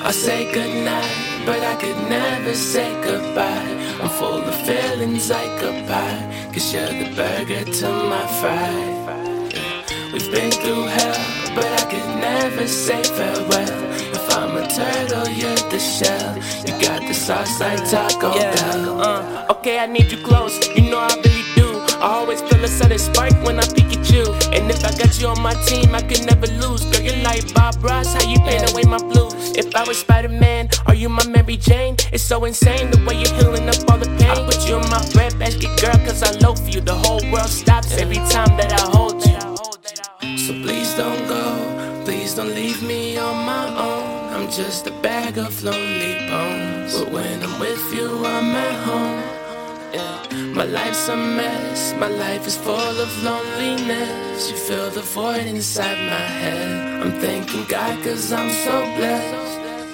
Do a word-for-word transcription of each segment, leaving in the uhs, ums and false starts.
I say goodnight, but I could never say goodbye. I'm full of feelings like a pie, cause you're the burger to my fry. We've been through hell, but I could never say farewell. If I'm a turtle, you're the shell. You got the sauce like Taco yeah, Bell. uh, okay, I need you close, you know I really do. I always feel a sudden spark when I peek at you. And if I got you on my team, I could never lose. Girl, you're like Bob Ross, how you paint away my blues. If I was Spider-Man, are you my Mary Jane? It's so insane the way you're healing up all the pain. I put you in my breadbasket, girl, cause I loaf you. The whole world stops every time that I hold you. So please don't go, please don't leave me on my own. I'm just a bag of lonely bones, but when I'm with you, I'm at home. Yeah. My life's a mess, my life is full of loneliness. You fill the void inside my head. I'm thanking God cause I'm so blessed.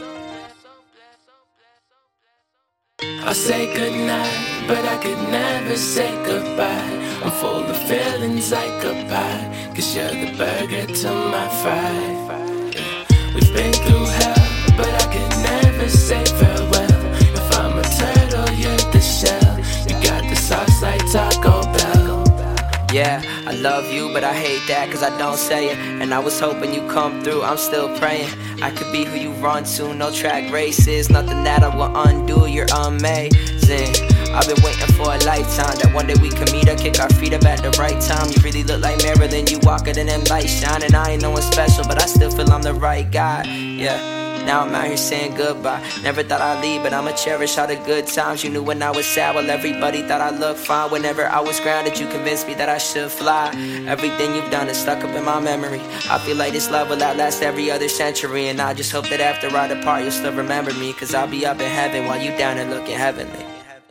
I say goodnight, but I could never say goodbye. I'm full of feelings like a pie, cause you're the burger to my fry. We've been through hell, but I could never say farewell. If I'm a turtle, you're the shell. You got the sauce like Taco Bell. Yeah, I love you, but I hate that cause I don't say it. And I was hoping you come through, I'm still praying I could be who you run to, no track races. Nothing that I will undo, you're amazing. I've been waiting for a lifetime, that one day we can meet up, kick our feet up at the right time. You really look like Marilyn, you walking in them lights shining. I ain't no one special, but I still feel I'm the right guy, yeah. Now I'm out here saying goodbye. Never thought I'd leave, but I'ma cherish all the good times. You knew when I was sad, well everybody thought I looked fine. Whenever I was grounded, you convinced me that I should fly. Everything you've done is stuck up in my memory. I feel like this love will outlast every other century. And I just hope that after I depart, you'll still remember me, cause I'll be up in heaven while you down and looking heavenly.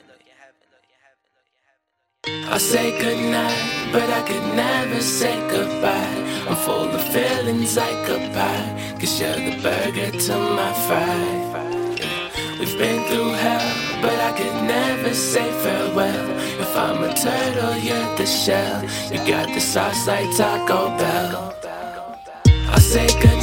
I say goodnight, but I could never say goodbye. I'm full of feelings like a pie, cause you're the burger to my fry. We've been through hell, but I could never say farewell. If I'm a turtle, you're the shell. You got the sauce like Taco Bell. I say goodnight.